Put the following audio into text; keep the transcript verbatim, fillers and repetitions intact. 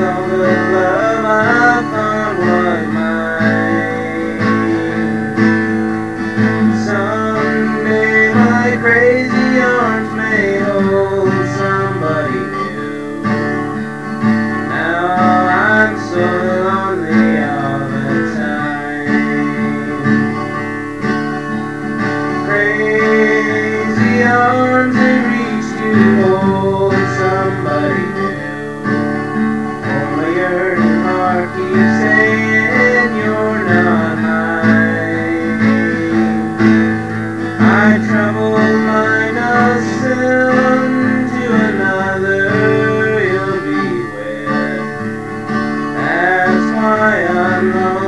all the love I thought was mine. Someday my crazy arms may hold somebody new. Now I'm so lonely all the time. Crazy arms that reach to hold somebody new. Only yearning heart keeps saying you're not mine. My troubled mind I'll send to another you'll be with. That's why I'm lonely.